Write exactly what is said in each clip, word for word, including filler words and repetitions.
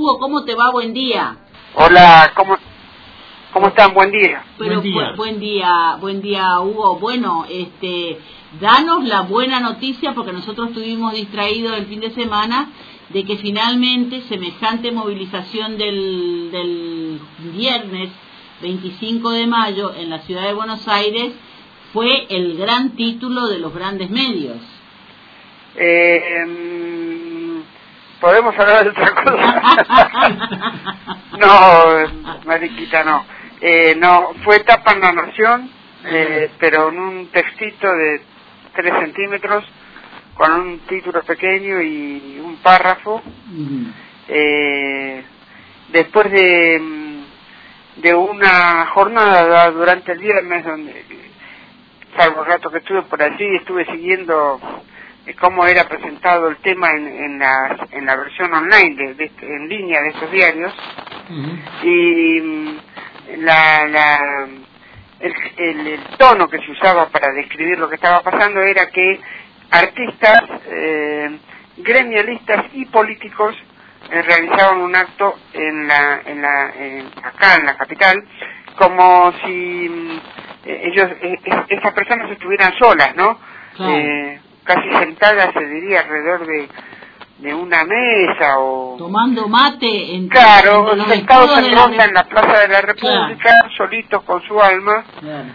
Hugo, ¿cómo te va? Buen día. Hola, ¿cómo, cómo están? Buen día. Pero, buen día. Bu buen día, buen día, Hugo. Bueno, este, danos la buena noticia, porque nosotros estuvimos distraídos el fin de semana, de que finalmente semejante movilización del, del viernes veinticinco de mayo en la ciudad de Buenos Aires fue el gran título de los grandes medios. Eh, um, ¿Podemos hablar de otra cosa? No, mariquita, no. Eh, no, fue tapa en La Nación, eh, pero en un textito de tres centímetros, con un título pequeño y un párrafo. Uh-huh. eh, después de, de una jornada durante el viernes, donde, salvo el rato que estuve por allí, estuve siguiendo cómo era presentado el tema en, en, la, en la versión online, de, de, en línea de estos diarios. Uh-huh. Y la, la, el, el, el tono que se usaba para describir lo que estaba pasando era que artistas, eh, gremialistas y políticos eh, realizaban un acto en la, en la, en, acá en la capital, como si eh, ellos, eh, esas personas estuvieran solas, ¿no? Claro. Eh, casi sentadas, se diría, alrededor de, de una mesa o... Tomando mate en... Claro, sentados en ronda la... en la Plaza de la República, claro, solitos con su alma, claro.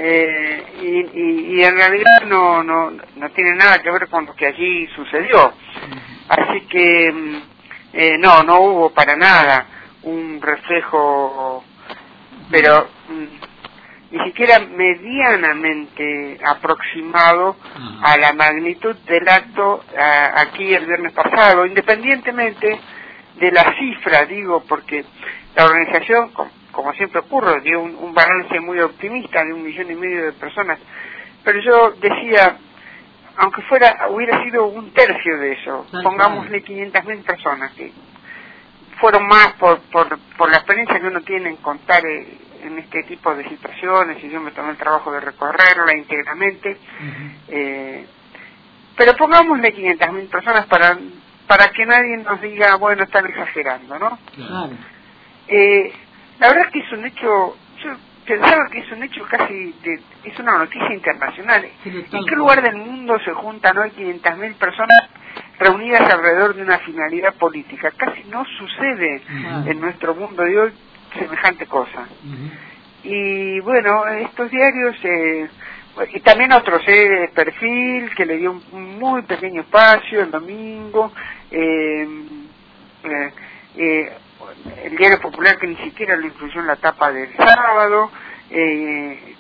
eh, y, y, y en realidad no, no, no tiene nada que ver con lo que allí sucedió. Uh-huh. Así que, eh, no, no hubo para nada un reflejo, pero... Uh-huh. ni siquiera medianamente aproximado uh-huh. a la magnitud del acto a, aquí el viernes pasado, independientemente de la cifra, digo, porque la organización, como, como siempre ocurre, dio un, un balance muy optimista de un millón y medio de personas, pero yo decía, aunque fuera hubiera sido un tercio de eso, sí, pongámosle quinientas mil personas, que fueron más por, por, por la experiencia que uno tiene en contar eh, en este tipo de situaciones, y yo me tomé el trabajo de recorrerla íntegramente, uh-huh. eh, pero pongámosle quinientas mil personas para para que nadie nos diga, bueno, están exagerando, ¿no? Claro. Eh, la verdad es que es un hecho, yo pensaba que es un hecho casi, de, es una noticia internacional. Sí, ¿en qué lugar del mundo se juntan hoy quinientas mil personas reunidas alrededor de una finalidad política? Casi no sucede uh-huh. en nuestro mundo de hoy semejante cosa. Uh-huh. Y bueno, estos diarios, eh, y también otros, eh, Perfil, que le dio un, un muy pequeño espacio el domingo, eh, eh, eh, el Diario Popular, que ni siquiera lo incluyó en la tapa del sábado, eh,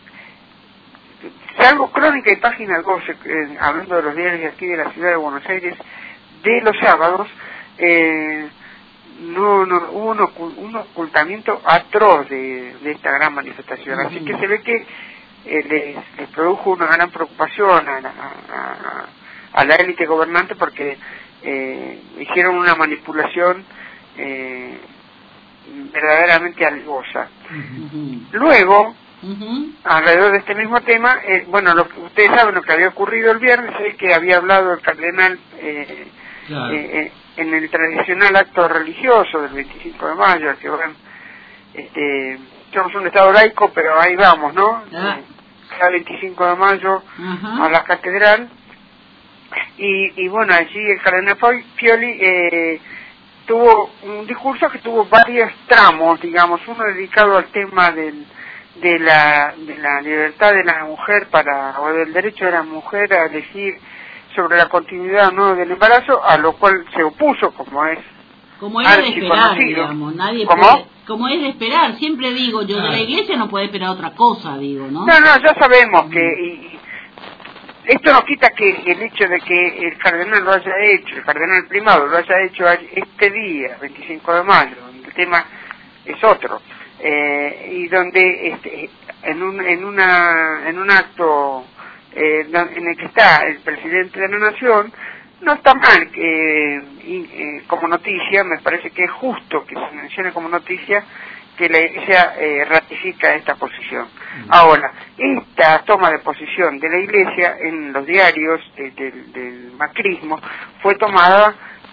salvo Crónica y Página doce, eh, hablando de los diarios de aquí de la ciudad de Buenos Aires, de los sábados, eh, no, no hubo un, ocult, un ocultamiento atroz de, de esta gran manifestación, así que se ve que eh, les, les produjo una gran preocupación a la, a, a la élite gobernante, porque eh, hicieron una manipulación eh, verdaderamente algosa. Uh-huh. Luego, uh-huh. alrededor de este mismo tema, eh, bueno, lo que ustedes saben, lo que había ocurrido el viernes es que había hablado el cardenal eh, claro. eh, en el tradicional acto religioso del veinticinco de mayo, que van, este, somos un estado laico, pero ahí vamos, ¿no? Ah. Cada veinticinco de mayo uh-huh. a la catedral, y, y bueno, allí el cardenal Fioli eh, tuvo un discurso que tuvo varios tramos, digamos, uno dedicado al tema del de la de la libertad de la mujer para, o del derecho de la mujer a elegir sobre la continuidad no del embarazo, a lo cual se opuso, como es como es de esperar, digamos, nadie puede, como es de esperar, siempre digo yo, de la iglesia no puede esperar otra cosa, digo, ¿no? No, no, ya sabemos mm. que y, esto no quita que el hecho de que el cardenal lo haya hecho, el cardenal primado lo haya hecho este día, veinticinco de mayo, el tema es otro, eh, y donde este, en un en una en un acto eh, en el que está el presidente de la nación, no está mal que eh, como noticia, me parece que es justo que se mencione como noticia que la Iglesia eh, ratifica esta posición. Mm. Ahora, esta toma de posición de la Iglesia en los diarios de, de, del macrismo fue tomada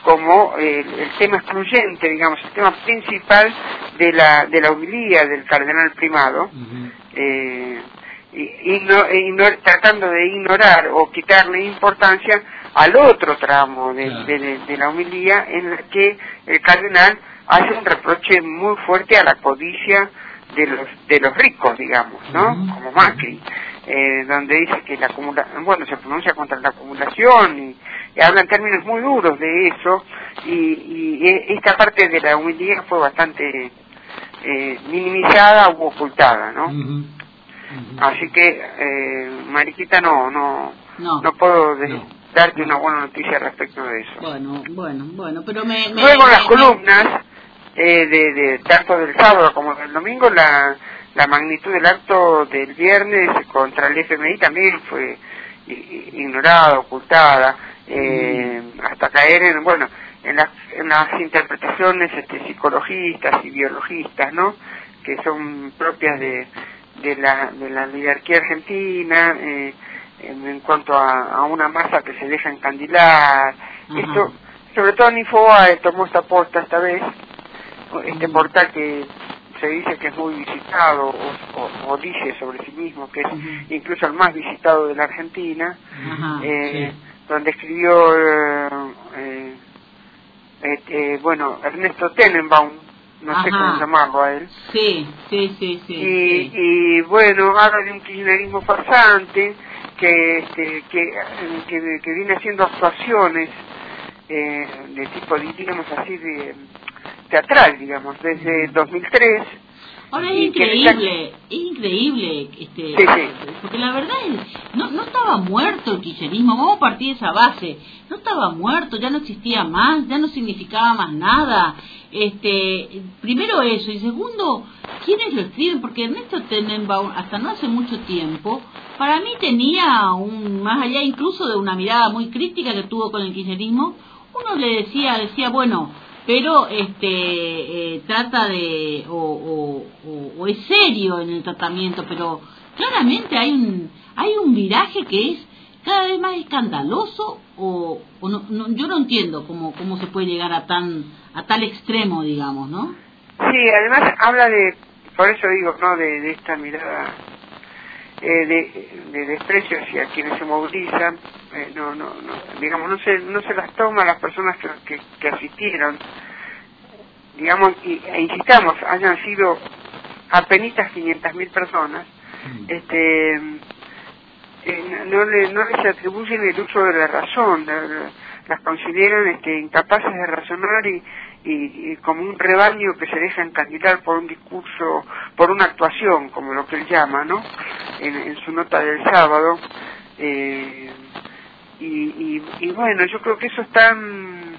como el, el tema excluyente, digamos, el tema principal de la de la homilía del cardenal primado, uh-huh. eh, y, y, no, y no, tratando de ignorar o quitarle importancia al otro tramo de, claro. de, de, de la homilía, en la que el cardenal hace un reproche muy fuerte a la codicia de los de los ricos, digamos, ¿no? Uh-huh. Como Macri, eh, donde dice que la acumula, bueno, se pronuncia contra la acumulación y, y habla en términos muy duros de eso, y, y esta parte de la humildad fue bastante eh, minimizada u ocultada, ¿no? Uh-huh. Uh-huh. Así que, eh, Mariquita, no, no, no, no puedo de, no. darte no. una buena noticia respecto de eso. Bueno, bueno, bueno, pero me... me Luego me, las me, columnas, eh, de, de tanto del sábado como del domingo, la, la magnitud del acto del viernes contra el F M I también fue ignorada, ocultada, eh, mm. hasta caer en, bueno, en las, en las interpretaciones este, psicologistas y biologistas, ¿no?, que son propias de, de la de la oligarquía argentina, eh, en, en cuanto a, a una masa que se deja encandilar. Uh-huh. Esto, sobre todo en Infobae tomó esta posta esta vez, este uh-huh. portal que se dice que es muy visitado, o, o, o dice sobre sí mismo que es uh-huh. incluso el más visitado de la Argentina, uh-huh. eh, sí. donde escribió eh, eh, este, bueno, Ernesto Tenenbaum, no Ajá. sé cómo llamarlo a él. Sí, sí, sí, sí. Y, sí. y bueno, habla de un kirchnerismo farsante que, este, que, que, que viene haciendo actuaciones eh, de tipo, digamos así, de teatral, digamos, desde dos mil tres. Ahora es increíble, está... es increíble, este, sí, sí. porque la verdad es, no, no estaba muerto el kirchnerismo, vamos a partir de esa base, no estaba muerto, ya no existía más, ya no significaba más nada, este, primero eso, y segundo, ¿quiénes lo escriben? Porque Ernesto Tenenbaum, hasta no hace mucho tiempo, para mí tenía un, más allá incluso de una mirada muy crítica que tuvo con el kirchnerismo, uno le decía, decía, bueno, pero este eh, trata de o, o, o, o es serio en el tratamiento, pero claramente hay un hay un viraje que es cada vez más escandaloso, o, o no, no, yo no entiendo cómo cómo se puede llegar a tan a tal extremo, digamos, ¿no? Sí, además habla de, por eso digo, no de, de esta mirada eh, de, de desprecio hacia quienes se movilizan, eh, no, no, no, digamos, no se, no se las toma las personas que, que, que asistieron, digamos, y, e insistamos, hayan sido apenitas quinientas mil personas, mm. este, eh, no, le, no les atribuyen el uso de la razón, la, la, las consideran este, incapaces de razonar y, y, y como un rebaño que se deja encandilar por un discurso, por una actuación, como lo que él llama, ¿no?, en, en su nota del sábado, eh, y, y, y bueno, yo creo que eso es tan,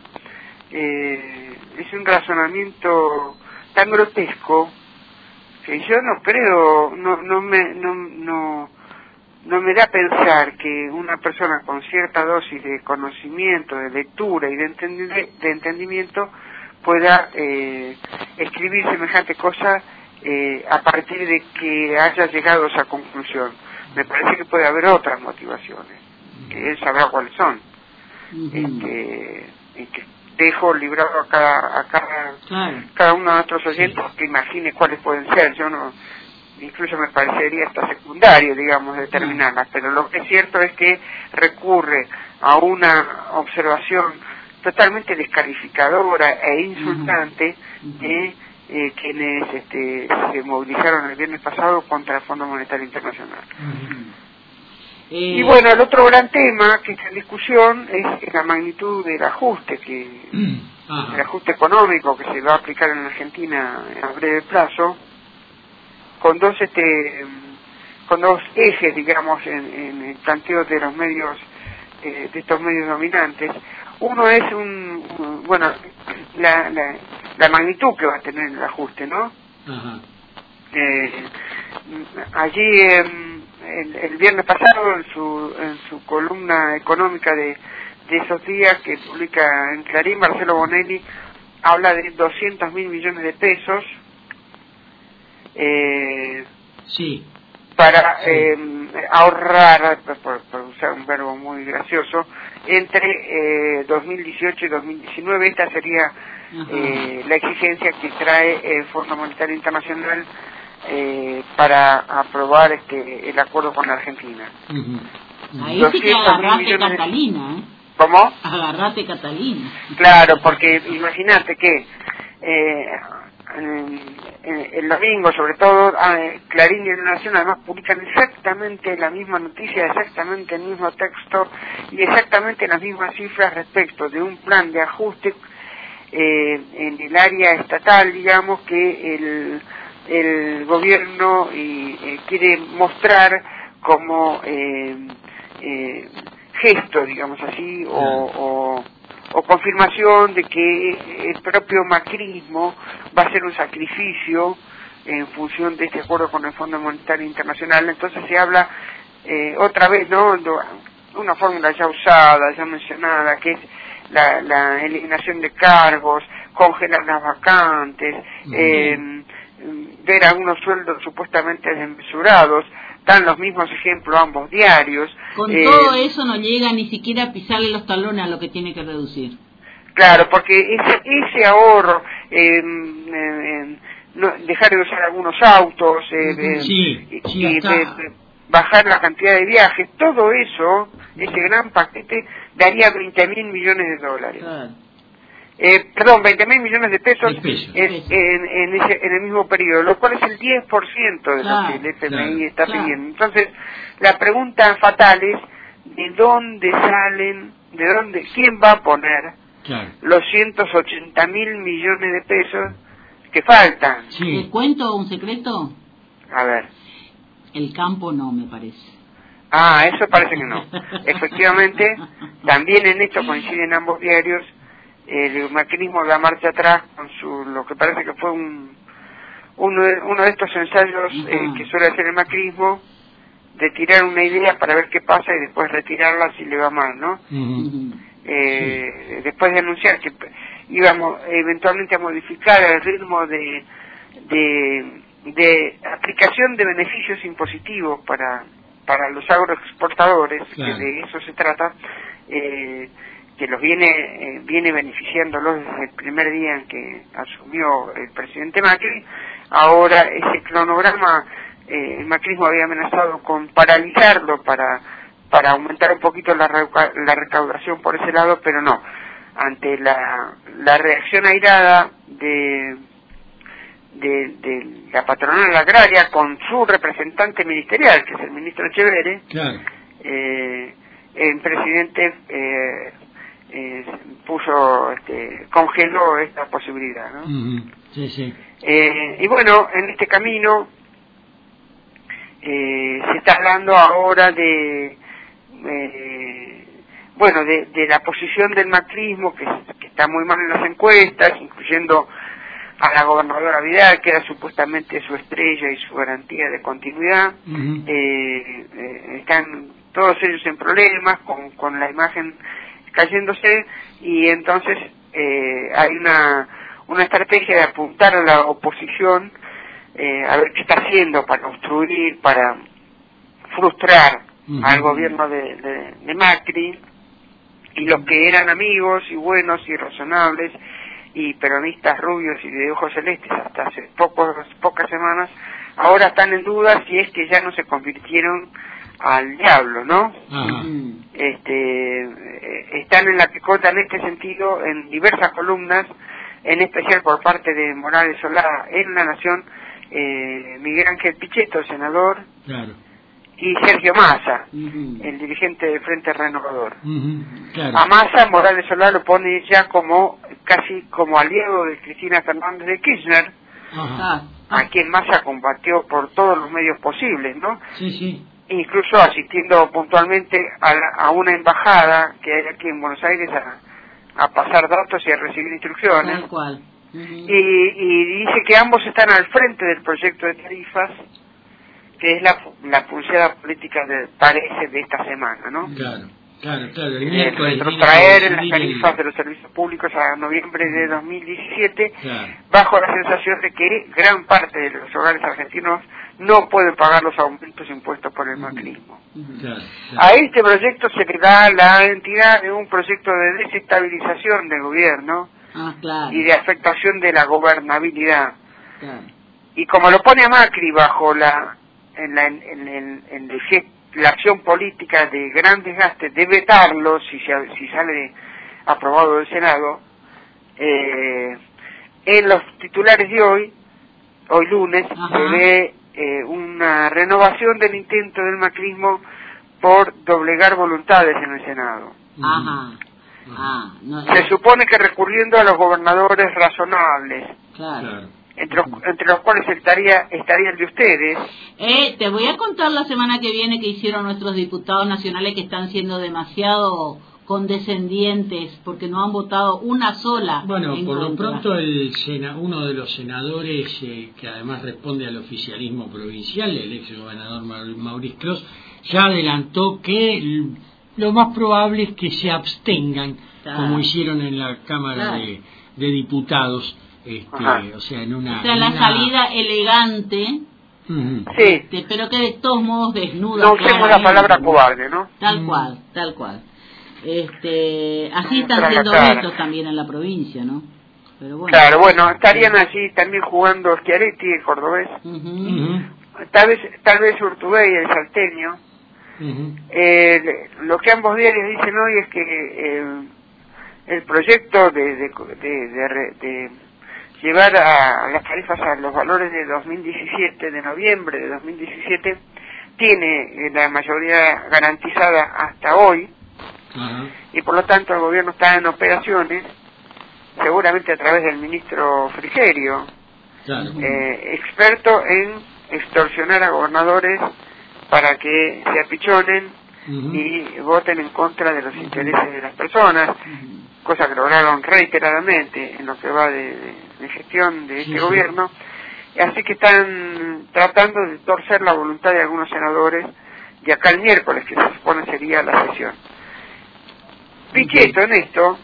eh, es un razonamiento tan grotesco que yo no creo, no, no me, no, no, no me da a pensar que una persona con cierta dosis de conocimiento, de lectura y de, entendi- de entendimiento pueda eh, escribir semejante cosa eh, a partir de que haya llegado a esa conclusión. Me parece que puede haber otras motivaciones, que él sabrá cuáles son. Uh-huh. este, y que dejo librado a cada, a cada, claro. cada uno de nuestros oyentes sí. que imagine cuáles pueden ser. Yo no, incluso me parecería hasta secundario, digamos, determinarlas, pero lo que es cierto es que recurre a una observación totalmente descalificadora e insultante uh-huh. de eh, quienes este, se movilizaron el viernes pasado contra el Fondo Monetario Internacional. Uh-huh. Eh... Y bueno, el otro gran tema que está en discusión es la magnitud del ajuste, que uh-huh. el ajuste económico que se va a aplicar en Argentina a breve plazo, con dos este con dos ejes, digamos, en, en el planteo de los medios, eh, de estos medios dominantes. Uno es un, un bueno, la, la, la magnitud que va a tener el ajuste, ¿no? Uh-huh. Eh, allí eh, el, el viernes pasado, en su en su columna económica de, de esos días que publica en Clarín, Marcelo Bonelli habla de doscientos mil millones de pesos. Eh, sí. para sí. Eh, ahorrar, por, por usar un verbo muy gracioso, entre eh, dos mil dieciocho y dos mil diecinueve. Esta sería eh, la exigencia que trae el Fondo Monetario Internacional eh, para aprobar este el acuerdo con la Argentina. Uh-huh. Ahí sí que agarrate Catalina, ¿eh? ¿Cómo? Agarrate Catalina. Claro, porque imagínate que eh, en, en, el domingo, sobre todo, eh, Clarín y La Nación además publican exactamente la misma noticia, exactamente el mismo texto y exactamente las mismas cifras respecto de un plan de ajuste eh, en el área estatal, digamos, que el, el gobierno y, eh, quiere mostrar como eh, eh, gesto, digamos así, o, o, o confirmación de que el propio macrismo va a ser un sacrificio en función de este acuerdo con el Fondo Monetario Internacional. Entonces se habla eh, otra vez, ¿no?, de una fórmula ya usada, ya mencionada, que es la, la eliminación de cargos, congelar las vacantes, eh, ver algunos sueldos supuestamente desmesurados. Dan los mismos ejemplos ambos diarios. Con eh, todo eso no llega ni siquiera a pisarle los talones a lo que tiene que reducir. Claro, porque ese, ese ahorro, eh, eh, no, dejar de usar algunos autos, eh, sí, eh, sí, y de, de bajar la cantidad de viajes, todo eso, ese gran paquete, daría veinte mil millones de dólares. Claro. Eh, perdón, veinte mil millones de pesos, de pesos. En, en, en, ese, en el mismo periodo, lo cual es el diez por ciento de claro, lo que el F M I claro, está claro. pidiendo. Entonces, la pregunta fatal es, ¿de dónde salen, de dónde, quién va a poner claro. los ciento ochenta mil millones de pesos que faltan? Sí. ¿Les cuento un secreto? A ver. El campo no, me parece. Ah, eso parece que no. Efectivamente, también en esto coinciden ambos diarios. El macrismo da marcha atrás con su lo que parece que fue un uno de, uno de estos ensayos eh, que suele hacer el macrismo, de tirar una idea para ver qué pasa y después retirarla si le va mal, ¿no? Uh-huh. eh, sí. Después de anunciar que íbamos eventualmente a modificar el ritmo de de, de aplicación de beneficios impositivos para para los agroexportadores, claro. que de eso se trata, eh, que los viene eh, viene beneficiándolos desde el primer día en que asumió el presidente Macri. Ahora ese cronograma, eh, el macrismo había amenazado con paralizarlo para para aumentar un poquito la, la recaudación por ese lado, pero no. Ante la, la reacción airada de, de, de la patronal agraria con su representante ministerial, que es el ministro Echeverre, claro. eh, el presidente eh, Eh, puso, este, congeló esta posibilidad, ¿no? Uh-huh. Sí, sí. Eh, y bueno, en este camino eh, se está hablando ahora de, eh, bueno, de, de la posición del macrismo, que, que está muy mal en las encuestas, incluyendo a la gobernadora Vidal, que era supuestamente su estrella y su garantía de continuidad. Uh-huh. eh, eh, están todos ellos en problemas con, con la imagen cayéndose, y entonces eh, hay una una estrategia de apuntar a la oposición eh, a ver qué está haciendo para obstruir, para frustrar uh-huh. al gobierno de, de, de Macri, y los que eran amigos y buenos y razonables y peronistas rubios y de ojos celestes hasta hace pocos, pocas semanas, ahora están en duda si es que ya no se convirtieron al diablo, ¿no? Uh-huh. Este, eh, están en la picota en este sentido en diversas columnas, en especial por parte de Morales Solá en La Nación, eh, Miguel Ángel Pichetto, el senador, claro. y Sergio Massa, uh-huh. el dirigente del Frente Renovador. Uh-huh. Claro. A Massa, Morales Solá lo pone ya como casi como aliado de Cristina Fernández de Kirchner, uh-huh. a quien Massa combatió por todos los medios posibles, ¿no? Sí, sí. Incluso asistiendo puntualmente a, la, a una embajada que hay aquí en Buenos Aires a, a pasar datos y a recibir instrucciones. Tal cual. Uh-huh. y, y dice que ambos están al frente del proyecto de tarifas, que es la, la pulseada política de, parece de esta semana, ¿no? Claro. Claro, claro. El eh, retrotraer las tarifas de los servicios públicos a noviembre de dos mil diecisiete, claro, bajo la sensación de que gran parte de los hogares argentinos no pueden pagar los aumentos impuestos por el macrismo. Claro, claro. A este proyecto se le da la entidad de un proyecto de desestabilización del gobierno, ah, claro, y de afectación de la gobernabilidad. Claro. Y como lo pone a Macri bajo la en la, en, en, en, en la acción política de gran desgaste de vetarlo si, se, si sale aprobado del Senado, eh, en los titulares de hoy, hoy lunes, ajá, se ve eh, una renovación del intento del macrismo por doblegar voluntades en el Senado. Ajá. Ah, no, se no. supone que recurriendo a los gobernadores razonables. Claro. Entre los, entre los cuales estaría, estaría el de ustedes. Eh, te voy a contar la semana que viene que hicieron nuestros diputados nacionales, que están siendo demasiado condescendientes porque no han votado una sola. Bueno, por contra. lo pronto el sena, uno de los senadores eh, que además responde al oficialismo provincial, el ex gobernador Mauricio Clos, ya adelantó que lo más probable es que se abstengan, claro, como hicieron en la Cámara, claro, de, de Diputados. Este, o sea, en una, o sea, la una... salida elegante, uh-huh, sí, este, pero que de todos modos desnuda. No usemos la palabra cobarde, ¿no? Tal mm. cual, tal cual. Este, así están siendo vistos también en la provincia, ¿no? Pero bueno. Claro, bueno, estarían allí también jugando Schiaretti, el cordobés, uh-huh, uh-huh, tal vez tal vez Urtubey, el salteño. Uh-huh. Eh, lo que ambos diarios dicen hoy es que eh, el proyecto de, de, de, de, de llevar a las tarifas a los valores de dos mil diecisiete, de noviembre de dos mil diecisiete, tiene la mayoría garantizada hasta hoy. Uh-huh. Y por lo tanto el gobierno está en operaciones, seguramente a través del ministro Frigerio, claro, eh, experto en extorsionar a gobernadores para que se apichonen, uh-huh, y voten en contra de los, uh-huh, intereses de las personas, uh-huh, cosa que lograron reiteradamente en lo que va de, de, de gestión de este, sí, gobierno. Sí. Así que están tratando de torcer la voluntad de algunos senadores de acá el miércoles, que se supone sería la sesión. Pichetto en esto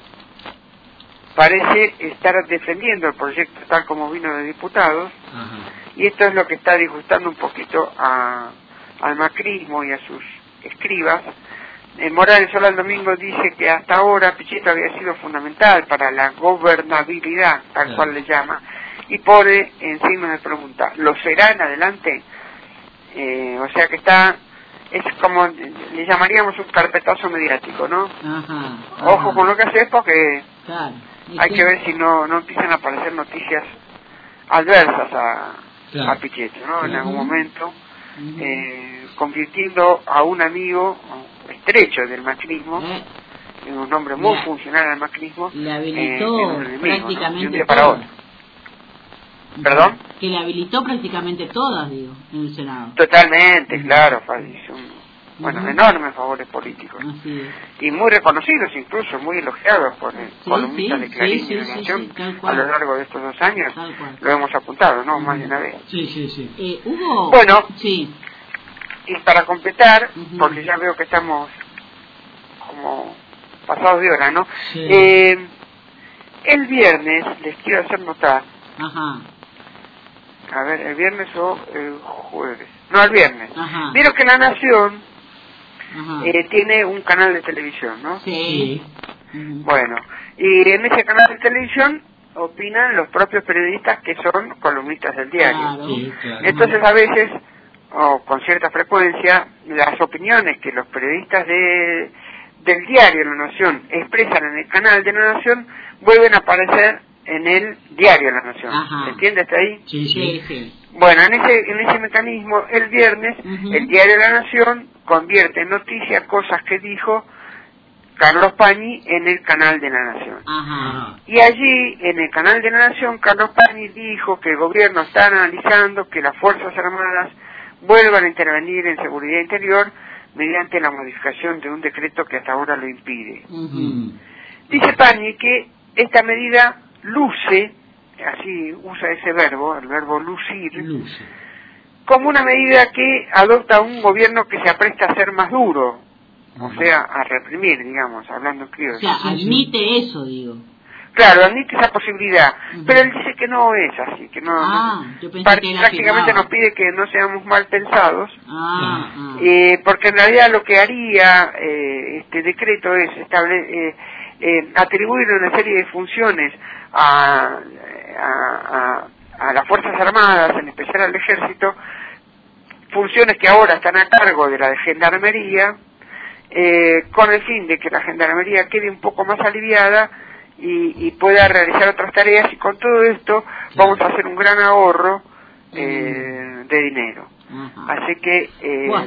parece estar defendiendo el proyecto tal como vino de diputados, uh-huh, y esto es lo que está disgustando un poquito a, al macrismo y a sus escribas. Eh, Morales Sola el domingo dice que hasta ahora Pichetto había sido fundamental para la gobernabilidad, tal yeah. cual le llama, y pone en signo de pregunta, ¿lo será en adelante? Eh, o sea que está, es como, le llamaríamos un carpetazo mediático, ¿no? Ajá, ajá. Ojo con lo que haces porque claro. hay que ver si no no empiezan a aparecer noticias adversas a, claro. a Pichetto, ¿no? Claro. En algún momento, uh-huh. eh, convirtiendo a un amigo estrecho del macrismo, ¿Eh? en un hombre muy le, funcional al macrismo, le habilitó eh, en un enemigo, prácticamente, ¿no? De un día para otro. ¿Perdón? Que le habilitó prácticamente todas, digo, en el Senado. Totalmente, uh-huh. claro, hizo un, bueno, uh-huh. enormes favores políticos. Así es. Y muy reconocidos, incluso muy elogiados por el sí, columnista sí, de Clarín sí, sí, y de Nación, sí, sí, a lo largo de estos dos años. Lo hemos apuntado, ¿no? Uh-huh. Más de una vez. Sí, sí, sí. Eh, Hugo. Bueno, sí. y para completar, uh-huh. porque ya veo que estamos como pasados de hora, ¿no? Sí. Eh, el viernes, les quiero hacer notar, Ajá. a ver, el viernes o el jueves, no, el viernes, Ajá. vieron que La Nación eh, tiene un canal de televisión, ¿no? Sí. Uh-huh. Bueno, y en ese canal de televisión opinan los propios periodistas que son columnistas del diario. Claro. Sí, claro. Entonces a veces, o con cierta frecuencia, las opiniones que los periodistas de del diario La Nación expresan en el canal de La Nación vuelven a aparecer en el diario La Nación. Ajá. ¿Se entiende hasta ahí? Sí, sí. sí. Bueno, en ese en ese mecanismo, el viernes, uh-huh. el diario La Nación convierte en noticia cosas que dijo Carlos Pañi en el canal de La Nación. Ajá. Y allí, en el canal de La Nación, Carlos Pañi dijo que el gobierno está analizando que las Fuerzas Armadas vuelvan a intervenir en seguridad interior mediante la modificación de un decreto que hasta ahora lo impide. Uh-huh. Dice Pañi que esta medida luce, así usa ese verbo, el verbo lucir, luce. como una medida que adopta un gobierno que se apresta a ser más duro, o sea, a reprimir, digamos, hablando en criollo. O sea, admite eso, digo. Claro, admite esa posibilidad, uh-huh. pero él dice que no es así, que no, ah, no yo pensé par- que prácticamente nos pide que no seamos mal pensados, ah, ah. Eh, porque en realidad lo que haría eh, este decreto es estable, eh, eh, atribuir una serie de funciones a, a, a, a las Fuerzas Armadas, en especial al Ejército, funciones que ahora están a cargo de la Gendarmería, eh, con el fin de que la Gendarmería quede un poco más aliviada y, y pueda realizar otras tareas, y con todo esto vamos a hacer un gran ahorro eh, de dinero. Ajá. Así que eh, bueno.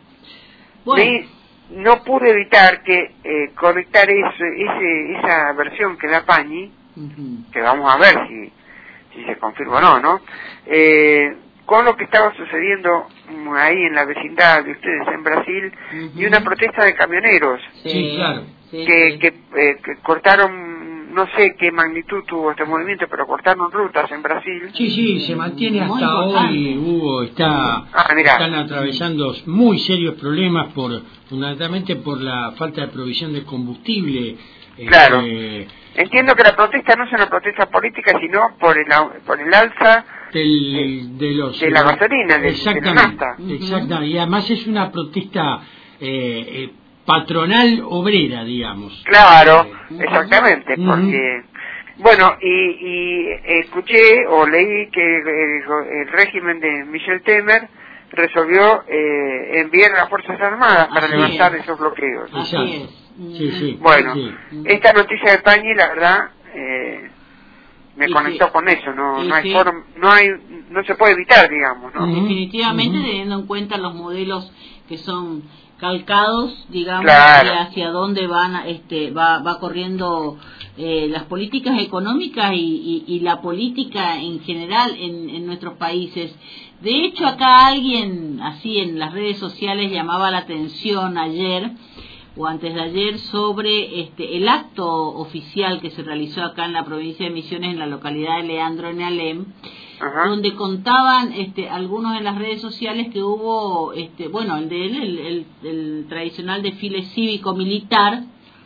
Bueno. Me, no pude evitar que eh, conectar eso, ese, esa versión que da Pañi, uh-huh. que vamos a ver si, si se confirma o no, ¿no? Eh, con lo que estaba sucediendo ahí en la vecindad de ustedes en Brasil, uh-huh. y una protesta de camioneros, sí, claro. que, sí, sí. Que, eh, que cortaron, no sé qué magnitud tuvo este movimiento, pero cortaron rutas en Brasil. Sí, sí, se mantiene hasta hoy, Hugo, está, ah, están atravesando muy serios problemas, por fundamentalmente por la falta de provisión de combustible. Claro. Eh, Entiendo que la protesta no es una protesta política, sino por el, por el alza del, de, los, de la gasolina, de, de la nafta. Exactamente, y además es una protesta eh, eh, patronal obrera, digamos. Claro, exactamente, uh-huh. porque, bueno, y, y escuché o leí que el, el régimen de Michel Temer resolvió eh, enviar a las Fuerzas Armadas para Así levantar es. esos bloqueos. Así es. Sí, sí. Bueno, sí. esta noticia de Pañi, la verdad, eh, me y conectó sí. con eso. No, no hay sí. forma, no hay, no se puede evitar, digamos, ¿no? Definitivamente, uh-huh. teniendo en cuenta los modelos que son calcados, digamos, claro. y hacia dónde van, este, va, va corriendo eh, las políticas económicas y, y, y la política en general en, en nuestros países. De hecho, acá alguien, así en las redes sociales, llamaba la atención ayer o antes de ayer sobre este el acto oficial que se realizó acá en la provincia de Misiones, en la localidad de Leandro en Alem, uh-huh. donde contaban este algunos en las redes sociales que hubo, este bueno, el de él, el, el, el tradicional desfile cívico-militar,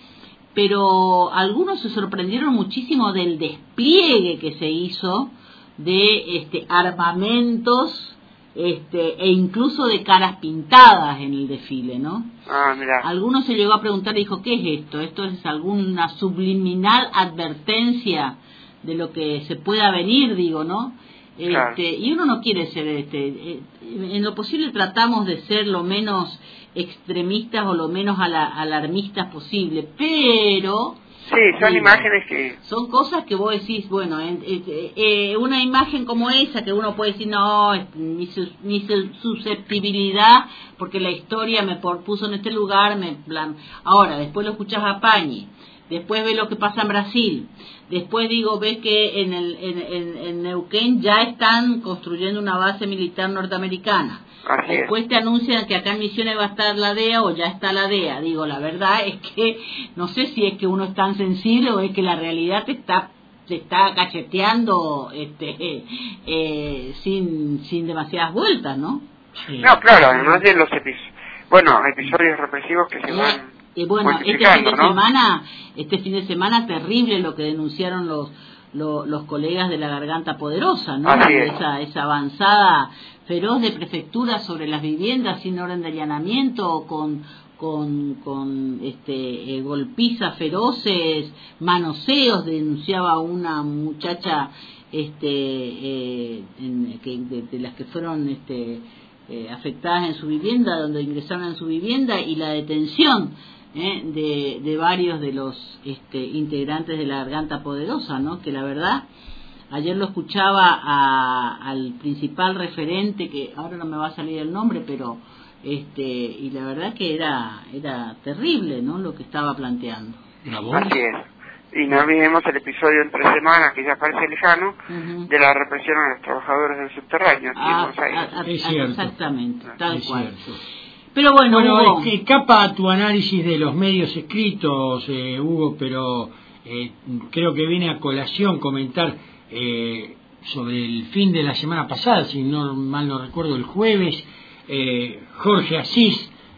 pero algunos se sorprendieron muchísimo del despliegue que se hizo de este armamentos, este e incluso de caras pintadas en el desfile, ¿no? Ah, mira. Algunos se llegó a preguntar, dijo, ¿qué es esto? ¿Esto es alguna subliminal advertencia de lo que se pueda venir, digo, ¿no? Claro. Este, y uno no quiere ser, este, en lo posible tratamos de ser lo menos extremistas o lo menos ala, alarmistas posible, pero... Sí, son digo, imágenes que... Son cosas que vos decís, bueno, eh, eh, eh, una imagen como esa que uno puede decir, no, mi, mi susceptibilidad, porque la historia me puso en este lugar, me plan... Ahora, después lo escuchás a Pañi, después ves lo que pasa en Brasil, después digo, ves que en, el, en, en, en Neuquén ya están construyendo una base militar norteamericana. Así Después es. te anuncian que acá en Misiones va a estar la D E A o ya está la D E A. Digo, la verdad es que no sé si es que uno es tan sensible o es que la realidad te está te está cacheteando este eh, eh, sin sin demasiadas vueltas, ¿no? Sí. No, claro, además de los episodios, bueno, episodios represivos que se van y bueno, este fin de ¿no? semana, este fin de semana terrible lo que denunciaron los los, los colegas de la Garganta Poderosa, ¿no? Esa esa avanzada feroz de prefectura sobre las viviendas sin orden de allanamiento, con con con este eh, golpizas feroces, manoseos, denunciaba una muchacha este eh, en, que, de, de las que fueron este eh, afectadas en su vivienda, donde ingresaron en su vivienda, y la detención eh, de, de varios de los este, integrantes de la Garganta Poderosa, ¿no? Que la verdad, ayer lo escuchaba a, al principal referente, que ahora no me va a salir el nombre, pero este y la verdad que era era terrible, ¿no? Lo que estaba planteando. Así es. Y no olvidemos el episodio entre semanas, que ya parece lejano, uh-huh. de la represión a los trabajadores del subterráneo aquí ah, en Buenos Aires. A, a, es cierto. Exactamente, tal es cual. Cierto. Pero bueno, bueno Hugo, es que escapa tu análisis de los medios escritos, eh, Hugo, pero eh, creo que viene a colación comentar eh, sobre el fin de la semana pasada, si no mal no recuerdo, el jueves, eh, Jorge Asís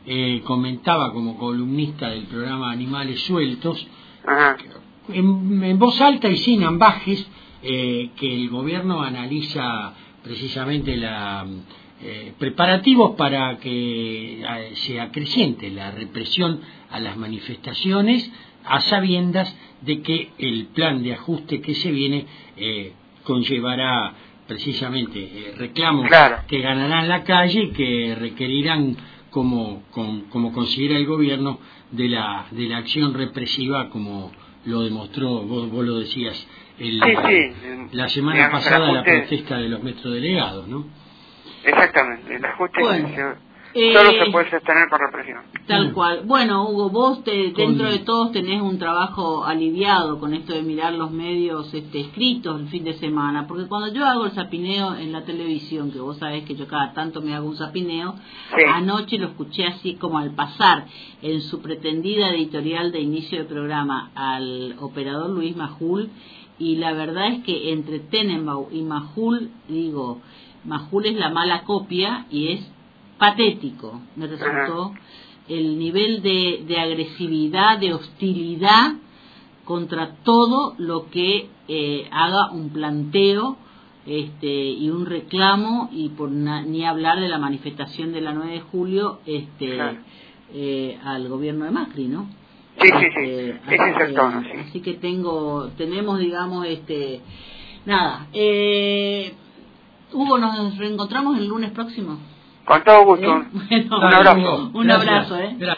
eh, comentaba como columnista del programa Animales Sueltos, Ajá. En, en voz alta y sin ambajes, eh, que el gobierno analiza precisamente la eh, preparativos para que eh, se acreciente la represión a las manifestaciones, a sabiendas de que el plan de ajuste que se viene eh, conllevará precisamente eh, reclamos claro. que ganarán la calle y que requerirán, como, como, como considera el gobierno, de la, de la acción represiva, como lo demostró, vos, vos lo decías, el, sí, sí. la semana Digamos, pasada, la ajuste... protesta de los metrodelegados, ¿no? Exactamente, el ajuste bueno, se, solo eh, se puede sostener con represión. Tal cual. Bueno, Hugo, vos te, dentro con... de todos tenés un trabajo aliviado con esto de mirar los medios este, escritos el fin de semana, porque cuando yo hago el zapineo en la televisión, que vos sabés que yo cada tanto me hago un zapineo, sí. Anoche lo escuché así como al pasar en su pretendida editorial de inicio de programa al operador Luis Majul, y la verdad es que entre Tenenbaum y Majul, digo, Majul es la mala copia y es patético, me resultó el nivel de, de agresividad, de hostilidad contra todo lo que eh, haga un planteo este, y un reclamo, y por na, ni hablar de la manifestación de la nueve de julio este, claro. eh, al gobierno de Macri, ¿no? Sí, sí, sí, eh, ese es el tono, sí. Así que tengo, tenemos, digamos, este, nada. Eh, Hugo, nos reencontramos el lunes próximo. Con todo gusto. ¿Eh? Bueno, un abrazo. Un abrazo, ¿eh? Gracias.